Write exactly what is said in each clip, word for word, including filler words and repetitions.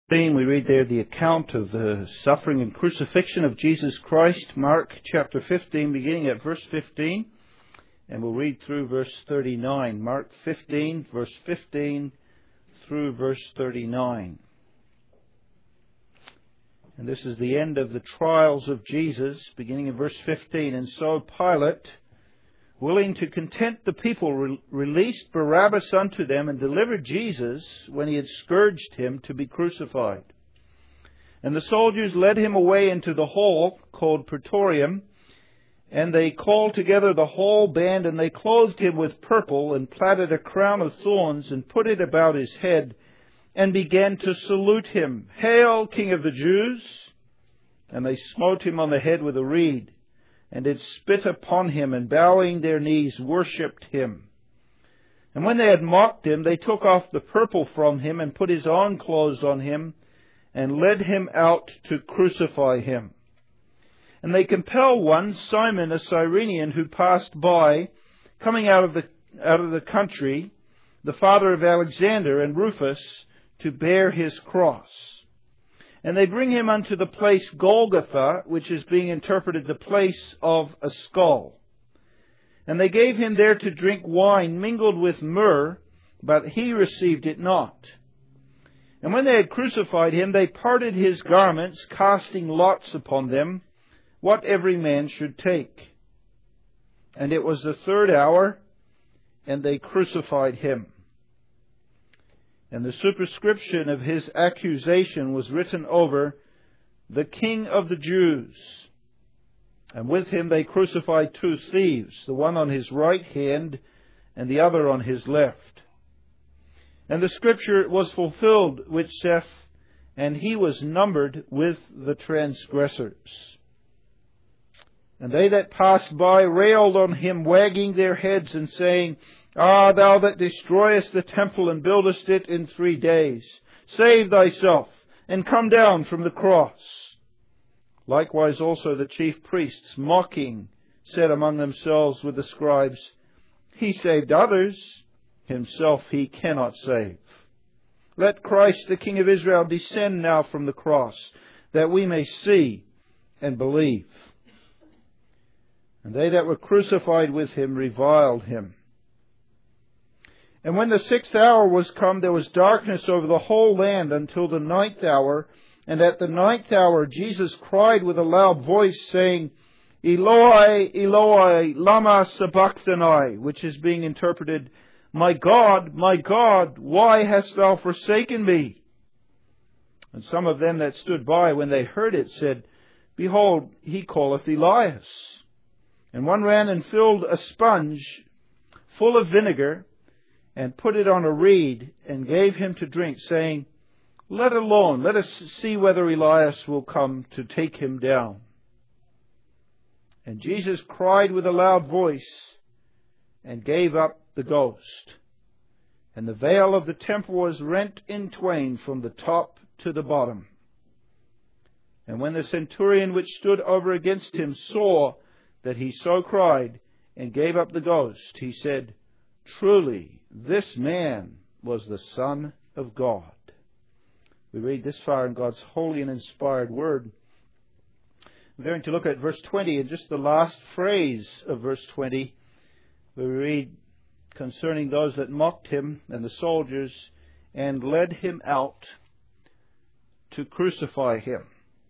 We read there the account of the suffering and crucifixion of Jesus Christ, Mark chapter fifteen, beginning at verse fifteen, and we'll read through verse thirty-nine. Mark fifteen, verse fifteen, through verse thirty-nine. And this is the end of the trials of Jesus, beginning in verse fifteen. And so Pilate, willing to content the people, re- released Barabbas unto them and delivered Jesus, when he had scourged him, to be crucified. And the soldiers led him away into the hall, called Praetorium, and they called together the whole band, and they clothed him with purple, and platted a crown of thorns, and put it about his head, and began to salute him, Hail, King of the Jews! And they smote him on the head with a reed, and did spit upon him, and bowing their knees worshipped him. And when they had mocked him, they took off the purple from him, and put his own clothes on him, and led him out to crucify him. And they compelled one, Simon, a Cyrenian, who passed by, coming out of the out of the country, the father of Alexander and Rufus, to bear his cross. And they bring him unto the place Golgotha, which is being interpreted the place of a skull. And they gave him there to drink wine mingled with myrrh, but he received it not. And when they had crucified him, they parted his garments, casting lots upon them, what every man should take. And it was the third hour, and they crucified him. And the superscription of his accusation was written over, The King of the Jews. And with him they crucified two thieves, the one on his right hand and the other on his left. And the scripture was fulfilled which saith, And he was numbered with the transgressors. And they that passed by railed on him, wagging their heads and saying, Ah, thou that destroyest the temple and buildest it in three days, save thyself, and come down from the cross. Likewise also the chief priests, mocking, said among themselves with the scribes, He saved others, himself he cannot save. Let Christ the King of Israel descend now from the cross, that we may see and believe. And they that were crucified with him reviled him. And when the sixth hour was come, there was darkness over the whole land until the ninth hour. And at the ninth hour Jesus cried with a loud voice, saying, Eloi, Eloi, lama sabachthani, which is being interpreted, My God, my God, why hast thou forsaken me? And some of them that stood by, when they heard it, said, Behold, he calleth Elias. And one ran and filled a sponge full of vinegar, and put it on a reed, and gave him to drink, saying, Let alone, let us see whether Elias will come to take him down. And Jesus cried with a loud voice, and gave up the ghost. And the veil of the temple was rent in twain from the top to the bottom. And when the centurion which stood over against him saw that he so cried, and gave up the ghost, he said, Truly, this man was the Son of God. We read this far in God's holy and inspired Word. We're going to look at verse twenty, and just the last phrase of verse twenty. We read concerning those that mocked him and the soldiers, and led him out to crucify him.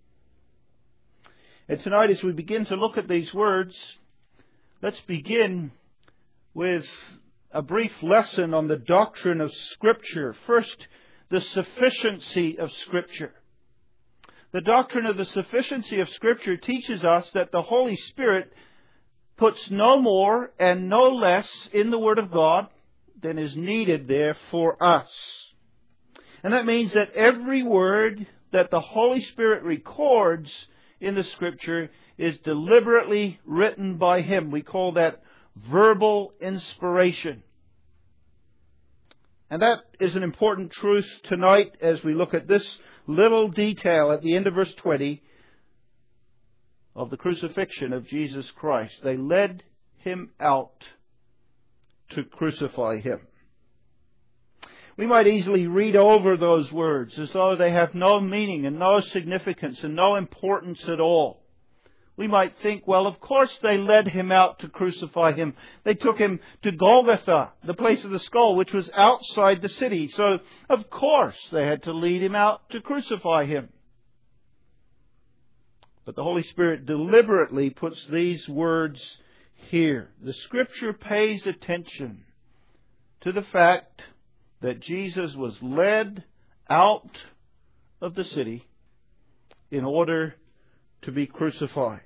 And tonight, as we begin to look at these words, let's begin with a brief lesson on the doctrine of Scripture. First, the sufficiency of Scripture. The doctrine of the sufficiency of Scripture teaches us that the Holy Spirit puts no more and no less in the Word of God than is needed there for us. And that means that every word that the Holy Spirit records in the Scripture is deliberately written by Him. We call that verbal inspiration. And that is an important truth tonight as we look at this little detail at the end of verse twenty of the crucifixion of Jesus Christ. They led Him out to crucify Him. We might easily read over those words as though they have no meaning and no significance and no importance at all. We might think, well, of course they led him out to crucify him. They took him to Golgotha, the place of the skull, which was outside the city. So, of course, they had to lead him out to crucify him. But the Holy Spirit deliberately puts these words here. The Scripture pays attention to the fact that Jesus was led out of the city in order to be crucified.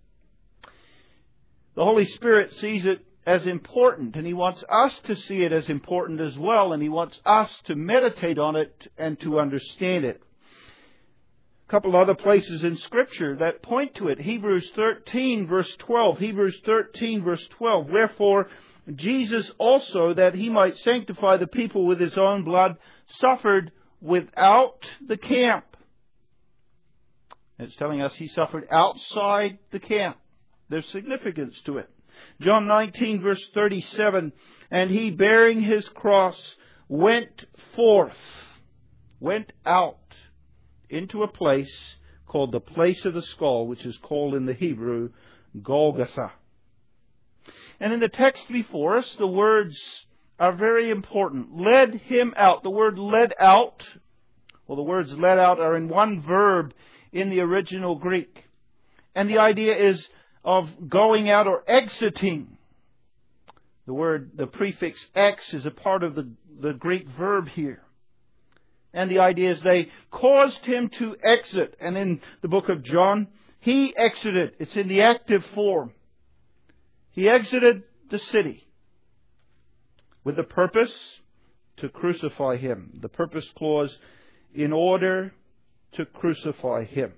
The Holy Spirit sees it as important, and He wants us to see it as important as well, and He wants us to meditate on it and to understand it. A couple other places in Scripture that point to it. Hebrews thirteen, verse twelve. Hebrews thirteen, verse twelve. Wherefore, Jesus also, that He might sanctify the people with His own blood, suffered without the camp. It's telling us He suffered outside the camp. There's significance to it. John nineteen, verse thirty-seven. And He, bearing His cross, went forth, went out into a place called the place of the skull, which is called in the Hebrew Golgotha. And in the text before us, the words are very important. Led Him out. The word led out, well, the words led out are in one verb in the original Greek. And the idea is of going out or exiting. The word, the prefix ex is a part of the, the Greek verb here. And the idea is they caused Him to exit. And in the book of John, He exited. It's in the active form. He exited the city with the purpose to crucify Him. The purpose clause, in order to crucify Him.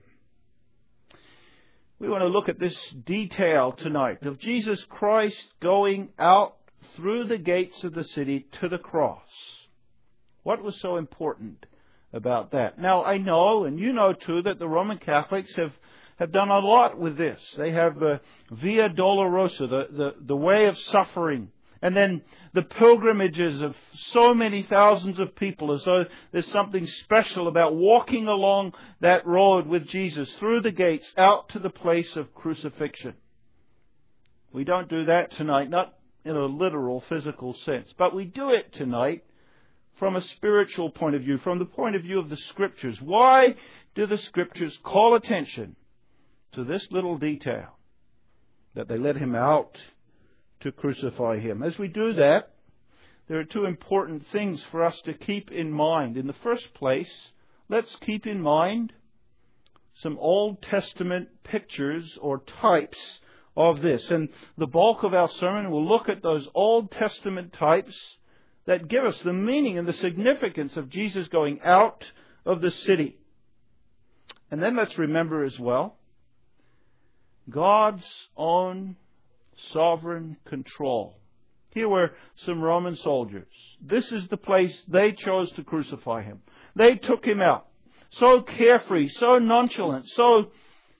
We want to look at this detail tonight of Jesus Christ going out through the gates of the city to the cross. What was so important about that? Now, I know, and you know too, that the Roman Catholics have, have done a lot with this. They have the Via Dolorosa, the, the, the way of suffering. And then the pilgrimages of so many thousands of people, as though there's something special about walking along that road with Jesus through the gates out to the place of crucifixion. We don't do that tonight, not in a literal physical sense, but we do it tonight from a spiritual point of view, from the point of view of the Scriptures. Why do the Scriptures call attention to this little detail? That they led Him out to crucify Him. As we do that, there are two important things for us to keep in mind. In the first place, let's keep in mind some Old Testament pictures or types of this. And the bulk of our sermon will look at those Old Testament types that give us the meaning and the significance of Jesus going out of the city. And then let's remember as well God's own sovereign control. Here were some Roman soldiers. This is the place they chose to crucify Him. They took Him out. So carefree, so nonchalant, so,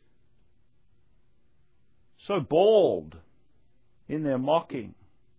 so bold in their mocking.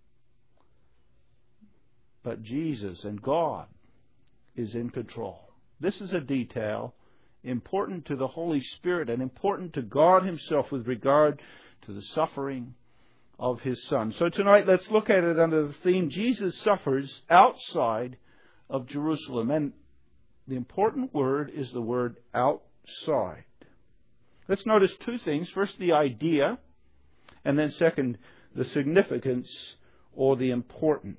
But Jesus and God is in control. This is a detail important to the Holy Spirit and important to God Himself with regard to the suffering of His Son. So tonight let's look at it under the theme, Jesus suffers outside of Jerusalem. And the important word is the word outside. Let's notice two things. First, the idea, and then second, the significance or the importance.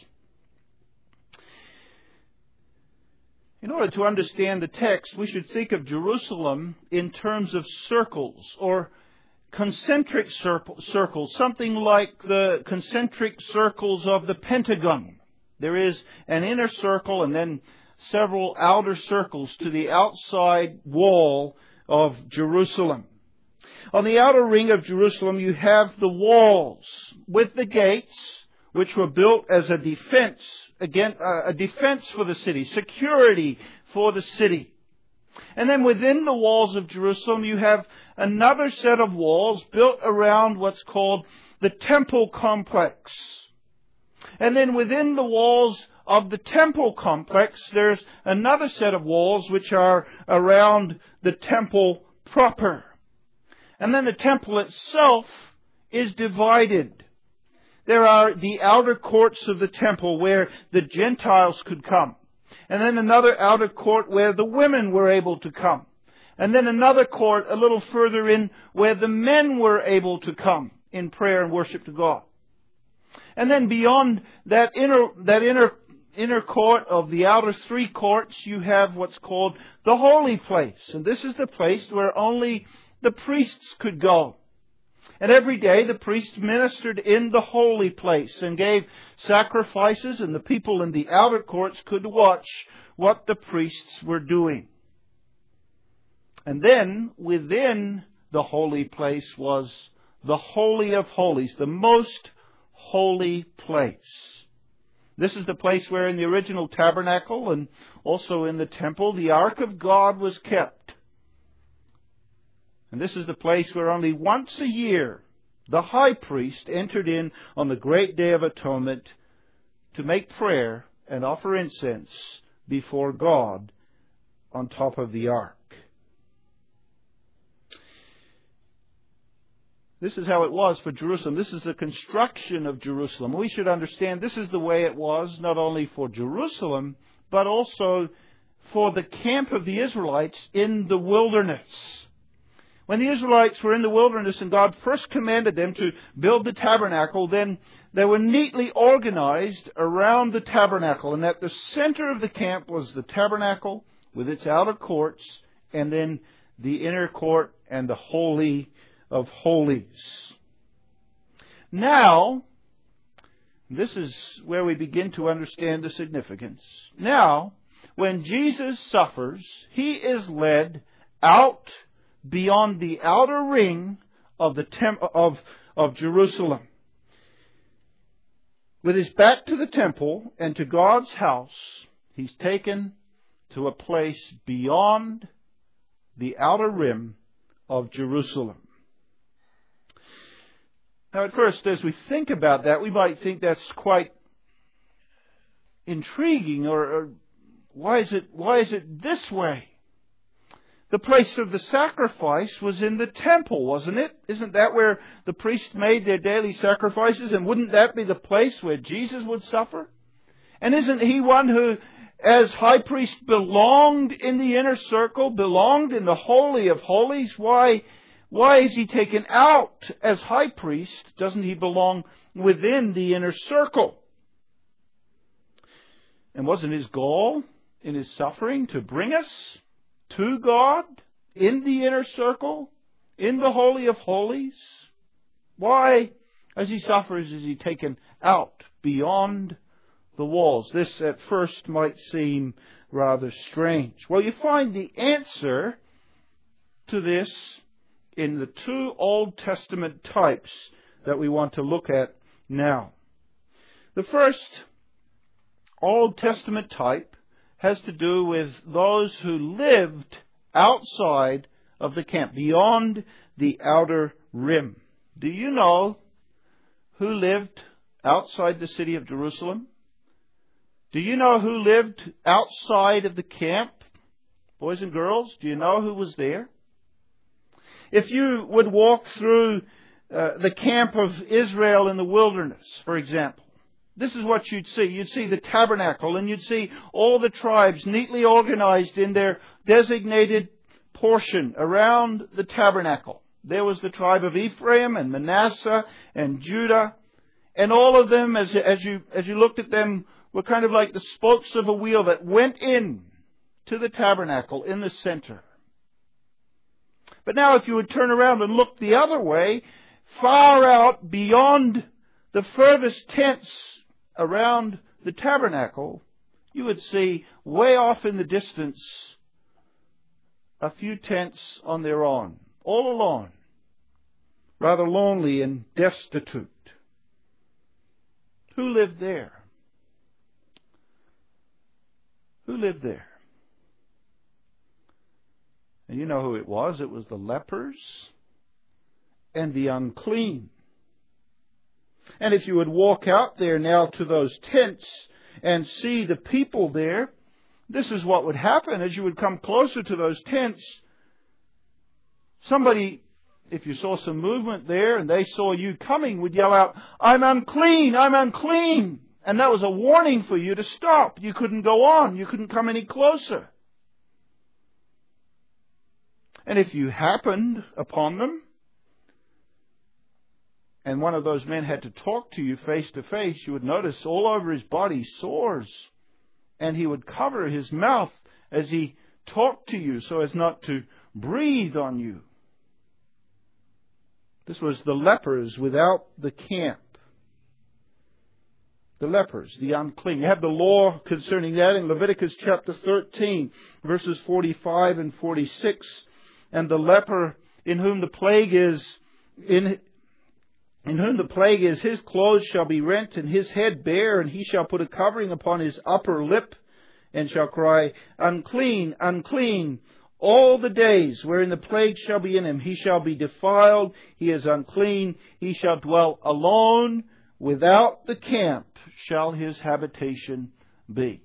In order to understand the text, we should think of Jerusalem in terms of circles or concentric circles, something like the concentric circles of the Pentagon. There is an inner circle and then several outer circles to the outside wall of Jerusalem. On the outer ring of Jerusalem, you have the walls with the gates, which were built as a defense, again, uh, a defense for the city, security for the city. And then within the walls of Jerusalem, you have another set of walls built around what's called the temple complex. And then within the walls of the temple complex, there's another set of walls which are around the temple proper. And then the temple itself is divided. There are the outer courts of the temple where the Gentiles could come. And then another outer court where the women were able to come. And then another court a little further in where the men were able to come in prayer and worship to God. And then beyond that inner, that inner, inner court of the outer three courts, you have what's called the holy place. And this is the place where only the priests could go. And every day the priests ministered in the holy place and gave sacrifices, and the people in the outer courts could watch what the priests were doing. And then within the holy place was the Holy of Holies, the most holy place. This is the place where in the original tabernacle and also in the temple the Ark of God was kept. And this is the place where only once a year the high priest entered in on the great day of atonement to make prayer and offer incense before God on top of the ark. This is how it was for Jerusalem. This is the construction of Jerusalem. We should understand this is the way it was not only for Jerusalem, but also for the camp of the Israelites in the wilderness. When the Israelites were in the wilderness and God first commanded them to build the tabernacle, then they were neatly organized around the tabernacle. And at the center of the camp was the tabernacle with its outer courts, and then the inner court and the Holy of Holies. Now, this is where we begin to understand the significance. Now, when Jesus suffers, He is led out beyond the outer ring of the temp- of, of Jerusalem. With his back to the temple and to God's house, He's taken to a place beyond the outer rim of Jerusalem. Now, at first, as we think about that, we might think that's quite intriguing, or, or why is it, why is it this way? The place of the sacrifice was in the temple, wasn't it? Isn't that where the priests made their daily sacrifices? And wouldn't that be the place where Jesus would suffer? And isn't He one who, as high priest, belonged in the inner circle, belonged in the Holy of Holies? Why, why is He taken out as high priest? Doesn't He belong within the inner circle? And wasn't His goal in His suffering to bring us to God in the inner circle, in the Holy of Holies? Why, as He suffers, is He taken out beyond the walls? This at first might seem rather strange. Well, you find the answer to this in the two Old Testament types that we want to look at now. The first Old Testament type has to do with those who lived outside of the camp, beyond the outer rim. Do you know who lived outside the city of Jerusalem? Do you know who lived outside of the camp? Boys and girls, do you know who was there? If you would walk through uh, the camp of Israel in the wilderness, for example, this is what you'd see. You'd see the tabernacle, and you'd see all the tribes neatly organized in their designated portion around the tabernacle. There was the tribe of Ephraim and Manasseh and Judah, and all of them, as, as you as you looked at them, were kind of like the spokes of a wheel that went in to the tabernacle in the center. But now if you would turn around and look the other way, far out beyond the furthest tents around the tabernacle, you would see way off in the distance a few tents on their own, all alone, rather lonely and destitute. Who lived there? Who lived there? And you know who it was. It was the lepers and the unclean. And if you would walk out there now to those tents, and see the people there, this is what would happen as you would come closer to those tents. Somebody, if you saw some movement there and they saw you coming, would yell out, "I'm unclean, I'm unclean." And that was a warning for you to stop. You couldn't go on. You couldn't come any closer. And if you happened upon them, and one of those men had to talk to you face to face, you would notice all over his body sores. And he would cover his mouth as he talked to you so as not to breathe on you. This was the lepers without the camp. The lepers, the unclean. You have the law concerning that in Leviticus chapter thirteen, verses forty-five and forty-six. And the leper in whom the plague is, in, in whom the plague is, his clothes shall be rent and his head bare, and he shall put a covering upon his upper lip, and shall cry, "Unclean, unclean, all the days wherein the plague shall be in him. He shall be defiled, he is unclean, he shall dwell alone, without the camp shall his habitation be."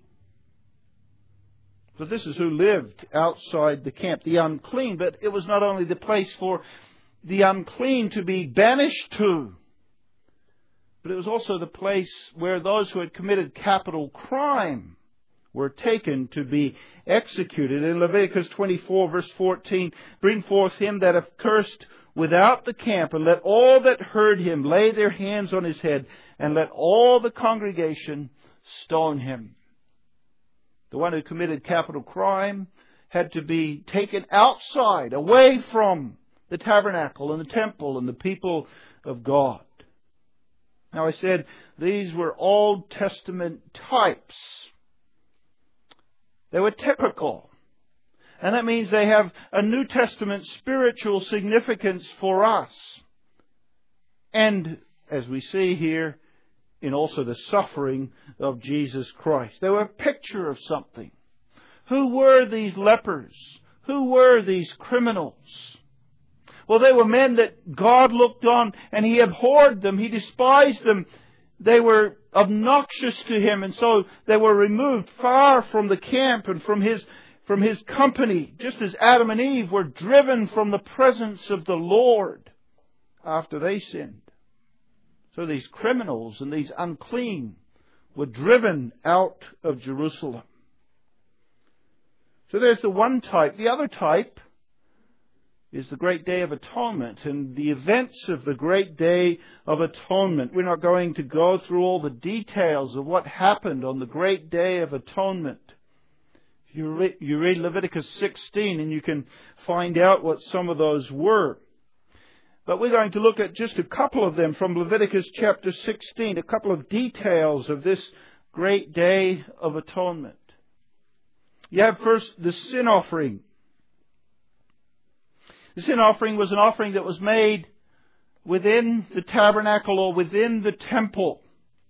So this is who lived outside the camp, the unclean. But it was not only the place for the unclean to be banished to, but it was also the place where those who had committed capital crime were taken to be executed. In Leviticus twenty-four, verse fourteen, "Bring forth him that hath cursed without the camp, and let all that heard him lay their hands on his head, and let all the congregation stone him." The one who committed capital crime had to be taken outside, away from the tabernacle and the temple and the people of God. Now I said these were Old Testament types. They were typical. And that means they have a New Testament spiritual significance for us. And, as we see here, in also the suffering of Jesus Christ. They were a picture of something. Who were these lepers? Who were these criminals? Well, they were men that God looked on and He abhorred them. He despised them. They were obnoxious to Him, and so they were removed far from the camp and from His from His company, just as Adam and Eve were driven from the presence of the Lord after they sinned. So these criminals and these unclean were driven out of Jerusalem. So there's the one type. The other type is the Great Day of Atonement and the events of the Great Day of Atonement. We're not going to go through all the details of what happened on the Great Day of Atonement. You read, you read Leviticus sixteen and you can find out what some of those were. But we're going to look at just a couple of them from Leviticus chapter sixteen, a couple of details of this Great Day of Atonement. You have first the sin offering. The sin offering was an offering that was made within the tabernacle or within the temple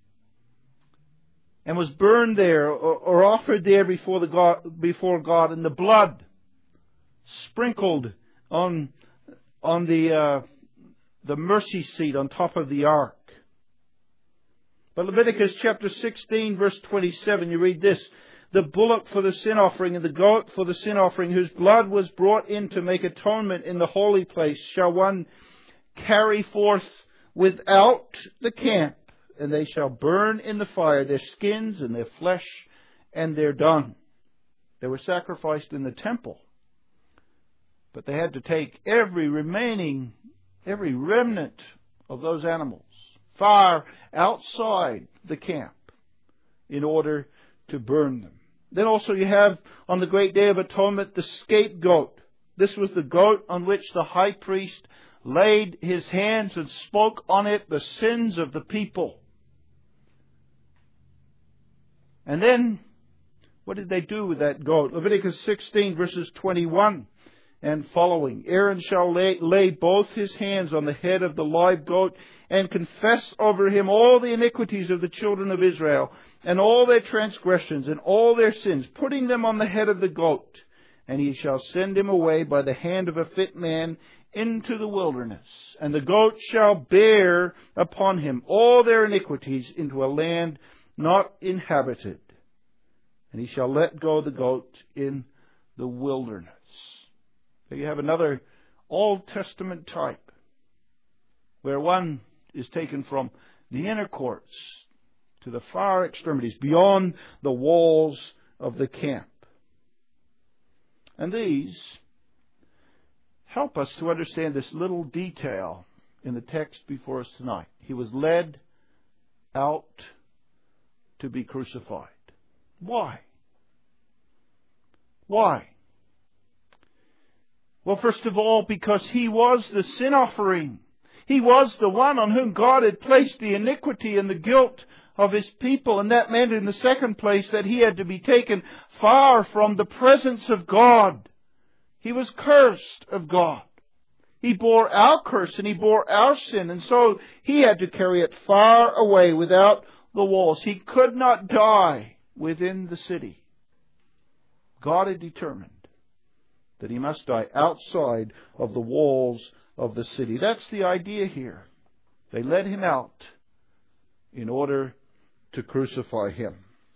and was burned there or, or offered there before the God, before God, and the blood sprinkled on on the uh, the mercy seat on top of the ark. But Leviticus chapter sixteen, verse twenty-seven, you read this: "The bullock for the sin offering and the goat for the sin offering, whose blood was brought in to make atonement in the holy place, shall one carry forth without the camp, and they shall burn in the fire their skins and their flesh and their dung." They were sacrificed in the temple, but they had to take every remaining, every remnant of those animals far outside the camp in order to burn them. Then also you have on the Great Day of Atonement the scapegoat. This was the goat on which the high priest laid his hands and spoke on it the sins of the people. And then, what did they do with that goat? Leviticus sixteen, verses twenty-one and following. "Aaron shall lay, lay both his hands on the head of the live goat and confess over him all the iniquities of the children of Israel and all their transgressions and all their sins, putting them on the head of the goat. And he shall send him away by the hand of a fit man into the wilderness. And the goat shall bear upon him all their iniquities into a land not inhabited. And he shall let go the goat in the wilderness. So you have another Old Testament type where one is taken from the inner courts to the far extremities, beyond the walls of the camp. And these help us to understand this little detail in the text before us tonight. He was led out to be crucified. Why? Why? Well, first of all, because He was the sin offering. He was the one on whom God had placed the iniquity and the guilt of His people. And that meant, in the second place, that He had to be taken far from the presence of God. He was cursed of God. He bore our curse and He bore our sin. And so He had to carry it far away without the walls. He could not die within the city. God had determined that He must die outside of the walls of the city. That's the idea here. They led Him out in order to crucify Him.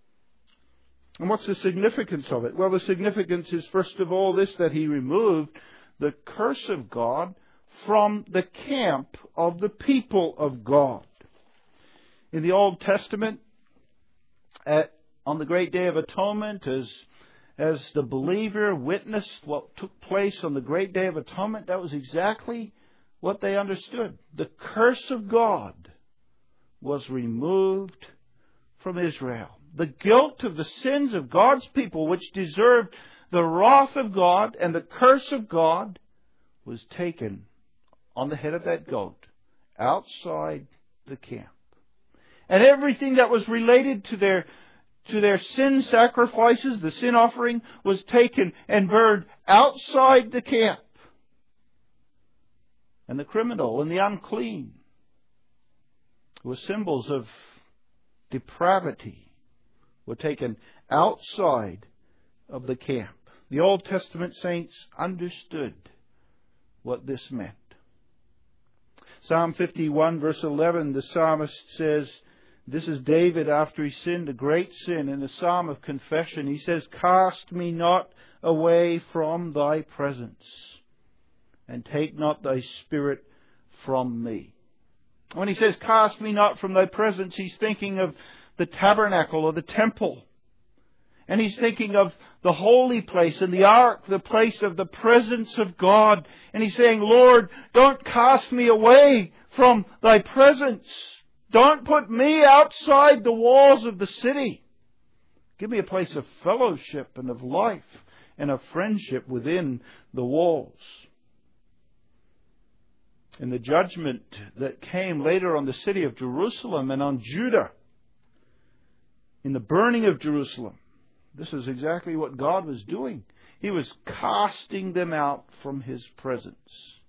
And what's the significance of it? Well, the significance is, first of all, this, that He removed the curse of God from the camp of the people of God. In the Old Testament, at, on the great Day of Atonement, as, as the believer witnessed what took place on the great Day of Atonement, that was exactly what they understood. The curse of God was removed from Israel. The guilt of the sins of God's people, which deserved the wrath of God and the curse of God, was taken on the head of that goat outside the camp. And everything that was related to their to their sin sacrifices, the sin offering, was taken and burned outside the camp. And the criminal and the unclean were symbols of depravity, were taken outside of the camp. The Old Testament saints understood what this meant. Psalm fifty-one, verse eleven, the psalmist says, this is David after he sinned a great sin in the psalm of confession. He says, cast me not away from thy presence, and take not thy spirit from me. When he says, cast me not from thy presence, he's thinking of the tabernacle or the temple. And he's thinking of the holy place and the ark, the place of the presence of God. And he's saying, Lord, don't cast me away from thy presence. Don't put me outside the walls of the city. Give me a place of fellowship and of life and of friendship within the walls. In the judgment that came later on the city of Jerusalem and on Judah, in the burning of Jerusalem, this is exactly what God was doing. He was casting them out from His presence.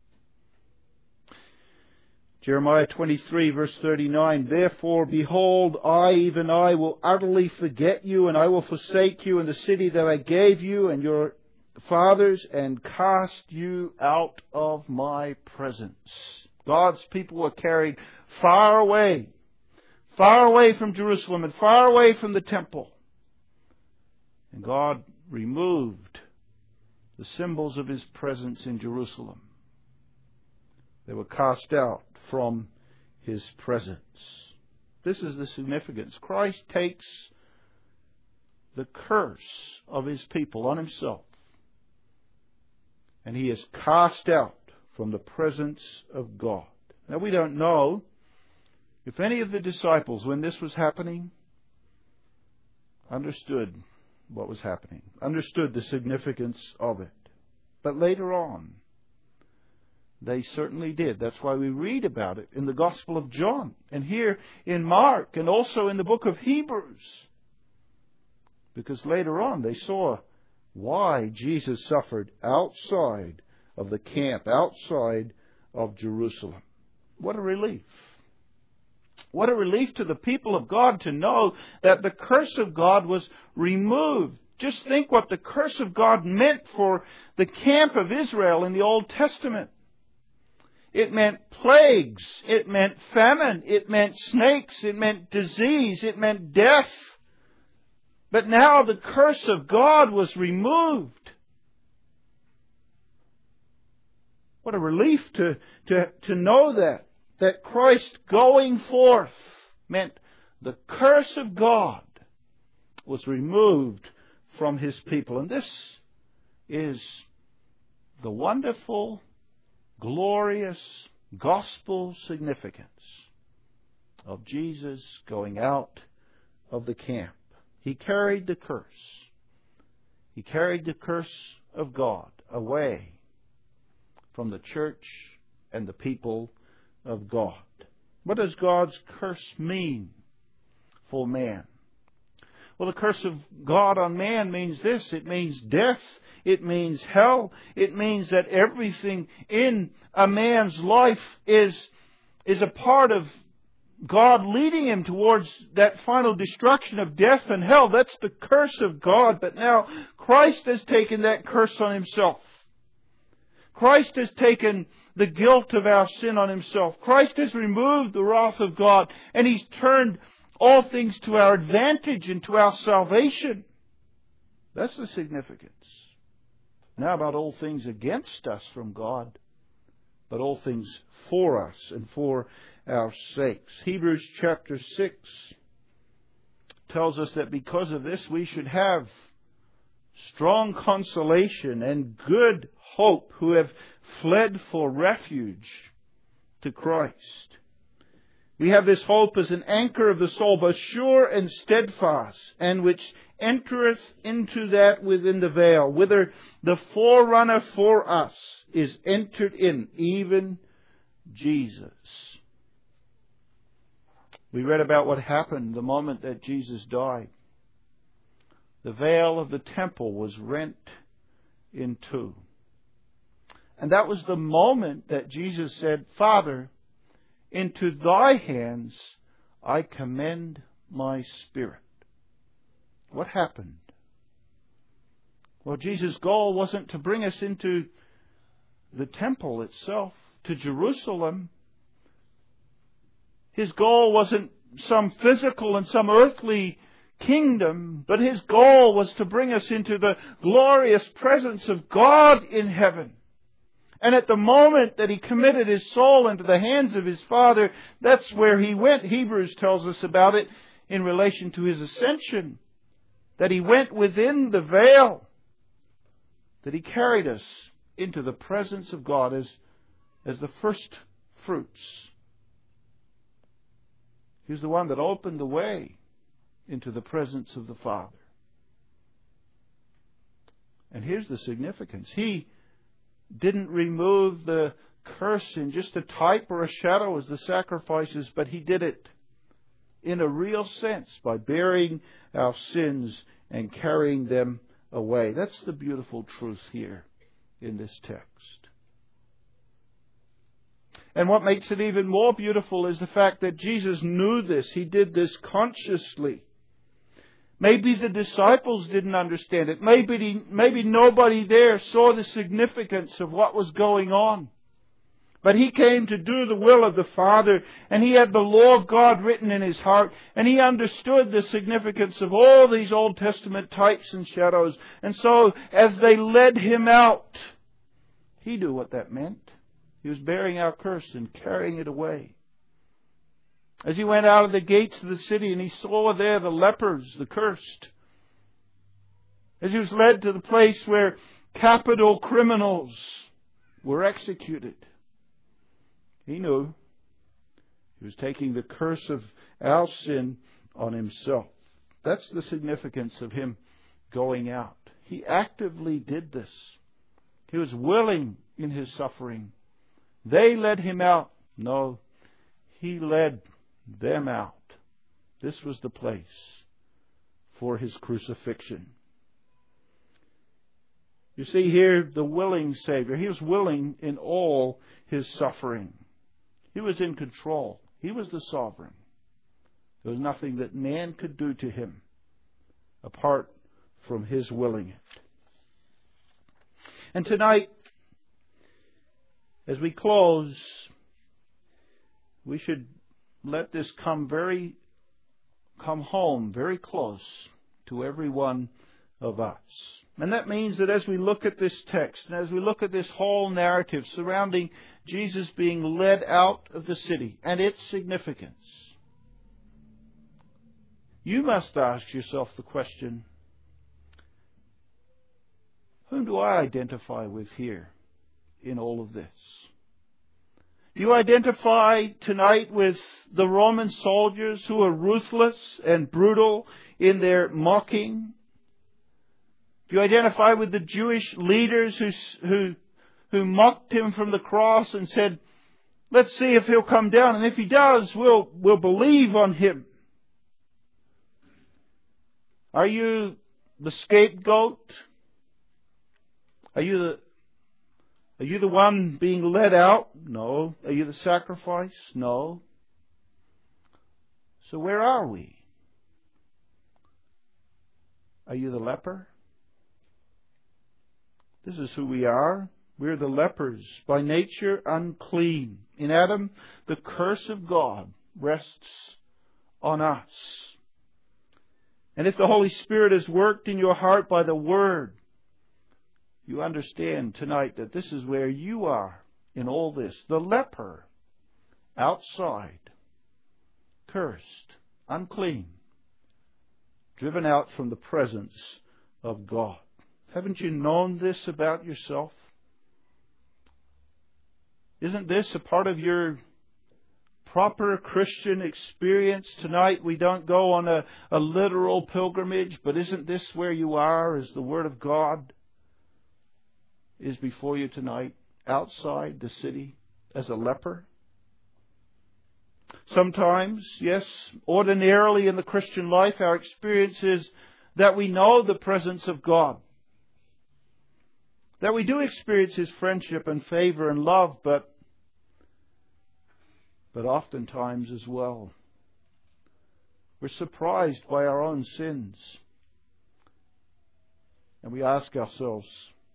Jeremiah twenty-three, verse thirty-nine, therefore, behold, I, even I, will utterly forget you, and I will forsake you in the city that I gave you and your fathers, and cast you out of my presence. God's people were carried far away, far away from Jerusalem and far away from the temple. And God removed the symbols of His presence in Jerusalem. They were cast out from His presence. This is the significance. Christ takes the curse of His people on Himself, and He is cast out from the presence of God. Now, we don't know if any of the disciples, when this was happening, understood what was happening, understood the significance of it. But later on, they certainly did. That's why we read about it in the Gospel of John, and here in Mark, and also in the book of Hebrews. Because later on they saw why Jesus suffered outside of the camp, outside of Jerusalem. What a relief. What a relief to the people of God to know that the curse of God was removed. Just think what the curse of God meant for the camp of Israel in the Old Testament. It meant plagues. It meant famine. It meant snakes. It meant disease. It meant death. But now the curse of God was removed. What a relief to, to, to know that. That Christ going forth meant the curse of God was removed from His people. And this is the wonderful, glorious gospel significance of Jesus going out of the camp. He carried the curse. He carried the curse of God away from the church and the people of God. What does God's curse mean for man? Well, the curse of God on man means this. It means death. It means hell. It means that everything in a man's life is, is a part of God leading him towards that final destruction of death and hell. That's the curse of God. But now Christ has taken that curse on Himself. Christ has taken the guilt of our sin on Himself. Christ has removed the wrath of God, and He's turned all things to our advantage and to our salvation. That's the significance. Now about all things against us from God, but all things for us and for our sakes. Hebrews chapter six tells us that because of this we should have strong consolation and good hope who have fled for refuge to Christ. We have this hope as an anchor of the soul, both sure and steadfast, and which entereth into that within the veil, whither the forerunner for us is entered in, even Jesus. We read about what happened the moment that Jesus died. The veil of the temple was rent in two. And that was the moment that Jesus said, Father, into Thy hands I commend my spirit. What happened? Well, Jesus' goal wasn't to bring us into the temple itself, to Jerusalem. His goal wasn't some physical and some earthly kingdom, but His goal was to bring us into the glorious presence of God in heaven. And at the moment that He committed His soul into the hands of His Father, that's where He went. Hebrews tells us about it in relation to His ascension. That He went within the veil. That He carried us into the presence of God as, as the first fruits. He was the one that opened the way into the presence of the Father. And here's the significance. He didn't remove the curse in just a type or a shadow as the sacrifices, but He did it in a real sense by bearing our sins and carrying them away. That's the beautiful truth here in this text. And what makes it even more beautiful is the fact that Jesus knew this. He did this consciously. Maybe the disciples didn't understand it. Maybe, maybe nobody there saw the significance of what was going on. But He came to do the will of the Father, and He had the law of God written in His heart, and He understood the significance of all these Old Testament types and shadows. And so, as they led Him out, He knew what that meant. He was bearing our curse and carrying it away. As He went out of the gates of the city and He saw there the lepers, the cursed. As He was led to the place where capital criminals were executed. He knew He was taking the curse of our sin on Himself. That's the significance of Him going out. He actively did this. He was willing in His suffering. They led Him out. No, He led them out. This was the place for His crucifixion. You see here the willing Savior. He was willing in all His suffering. He was in control. He was the sovereign. There was nothing that man could do to Him apart from His willing it. And tonight, As we close, we should let this come very, come home very close to every one of us. And that means that as we look at this text, and as we look at this whole narrative surrounding Jesus being led out of the city and its significance, you must ask yourself the question, whom do I identify with here in all of this? Do you identify tonight with the Roman soldiers who are ruthless and brutal in their mocking? Do you identify with the Jewish leaders who, who, who mocked him from the cross and said, let's see if he'll come down, and if he does, we'll, we'll believe on him? Are you the scapegoat? Are you the Are you the one being led out? No. Are you the sacrifice? No. So where are we? Are you the leper? This is who we are. We're the lepers, by nature unclean. In Adam, the curse of God rests on us. And if the Holy Spirit has worked in your heart by the Word, you understand tonight that this is where you are in all this. The leper, outside, cursed, unclean, driven out from the presence of God. Haven't you known this about yourself? Isn't this a part of your proper Christian experience tonight? We don't go on a, a literal pilgrimage, but isn't this where you are as the Word of God is before you tonight, outside the city, as a leper? Sometimes, yes, ordinarily in the Christian life, our experience is that we know the presence of God, that we do experience His friendship and favor and love, but but oftentimes as well, we're surprised by our own sins. And we ask ourselves,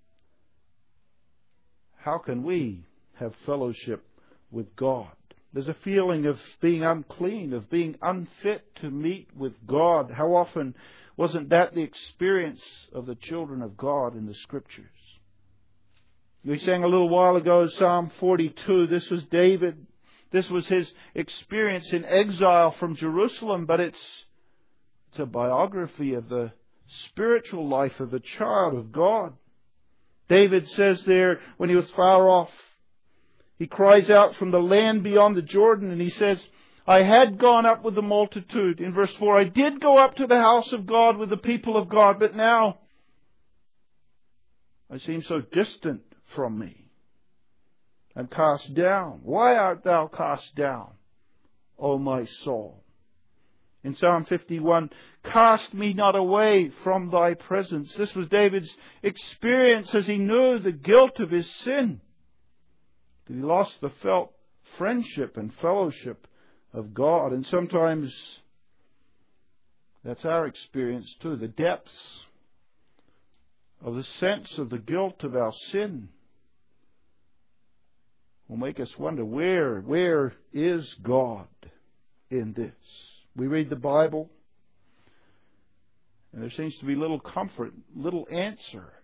how can we have fellowship with God? There's a feeling of being unclean, of being unfit to meet with God. How often wasn't that the experience of the children of God in the Scriptures? We sang a little while ago Psalm forty-two. This was David. This was his experience in exile from Jerusalem, but it's, it's a biography of the spiritual life of the child of God. David says there, when he was far off, he cries out from the land beyond the Jordan, and he says, I had gone up with the multitude. In verse four, I did go up to the house of God with the people of God, but now I seem so distant from me. I'm cast down. Why art thou cast down, O my soul? In Psalm fifty-one, cast me not away from thy presence. This was David's experience as he knew the guilt of his sin. That he lost the felt friendship and fellowship of God. And sometimes that's our experience too. The depths of the sense of the guilt of our sin will make us wonder, where, where is God in this? We read the Bible, and there seems to be little comfort, little answer.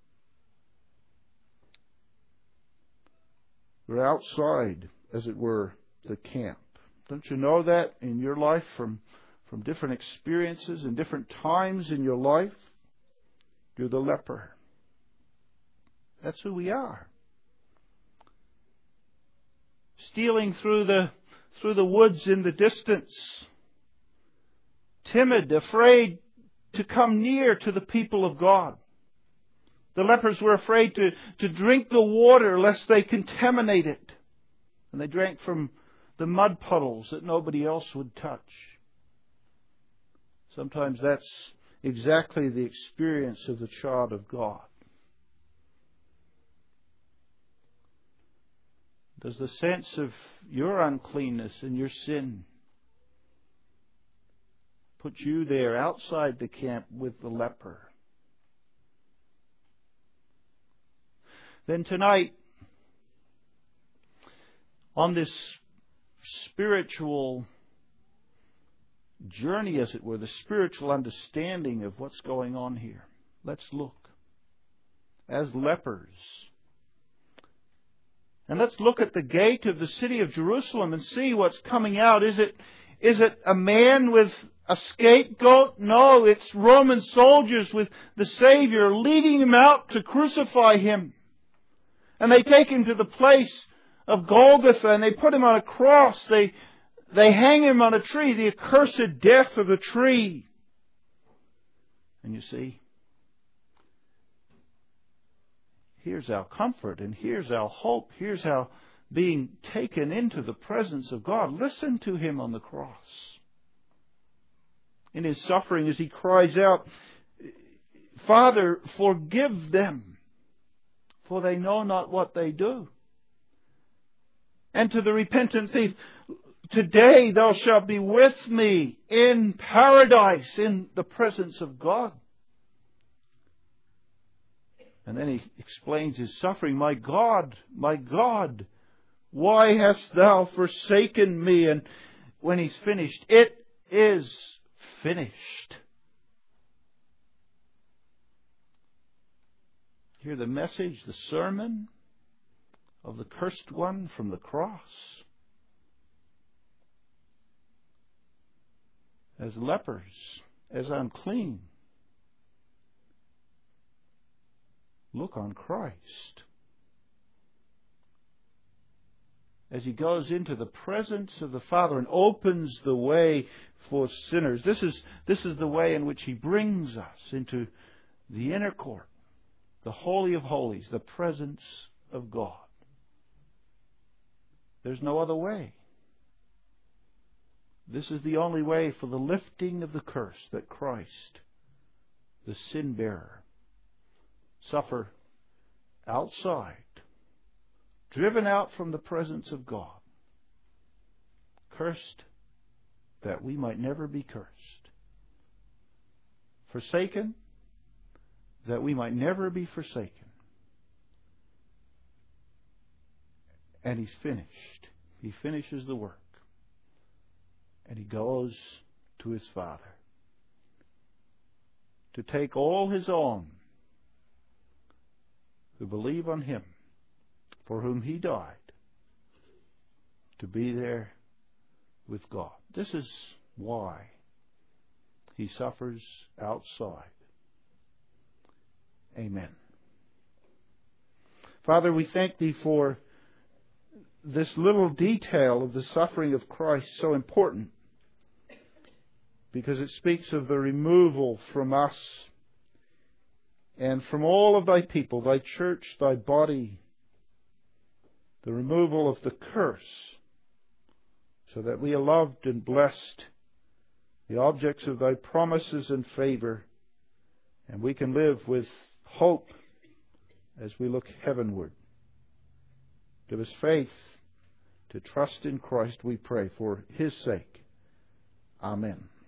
We're outside, as it were, the camp. Don't you know that in your life from, from different experiences and different times in your life? You're the leper. That's who we are. Stealing through the through the woods in the distance, timid, afraid to come near to the people of God. The lepers were afraid to, to drink the water lest they contaminate it. And they drank from the mud puddles that nobody else would touch. Sometimes that's exactly the experience of the child of God. Does the sense of your uncleanness and your sin put you there outside the camp with the leper? Then tonight, on this spiritual journey, as it were, the spiritual understanding of what's going on here. Let's look. As lepers. And let's look at the gate of the city of Jerusalem and see what's coming out. Is it, is it a man with a scapegoat? No, it's Roman soldiers with the Savior leading him out to crucify him. And they take him to the place of Golgotha and they put him on a cross. They, they hang him on a tree, the accursed death of the tree. And you see, here's our comfort and here's our hope. Here's our being taken into the presence of God. Listen to him on the cross. In his suffering as he cries out, Father, forgive them, for they know not what they do. And to the repentant thief, today thou shalt be with me in paradise, in the presence of God. And then he explains his suffering. My God, my God, why hast thou forsaken me? And when he's finished, it is finished. Hear the message, the sermon of the cursed one from the cross. As lepers, as unclean, look on Christ. As he goes into the presence of the Father and opens the way for sinners. This is, this is the way in which he brings us into the inner court, the Holy of Holies, the presence of God. There's no other way. This is the only way for the lifting of the curse that Christ, the sin bearer, suffer outside, driven out from the presence of God, cursed that we might never be cursed, forsaken that we might never be forsaken. And he's finished. He finishes the work. And he goes to his Father to take all his own who believe on him, for whom he died, to be there with God. This is why he suffers outside. Amen. Father, we thank thee for this little detail of the suffering of Christ, so important, because it speaks of the removal from us and from all of thy people, thy church, thy body, the removal of the curse, so that we are loved and blessed, the objects of thy promises and favor, and we can live with hope as we look heavenward. Give us faith to trust in Christ, we pray, for his sake. Amen.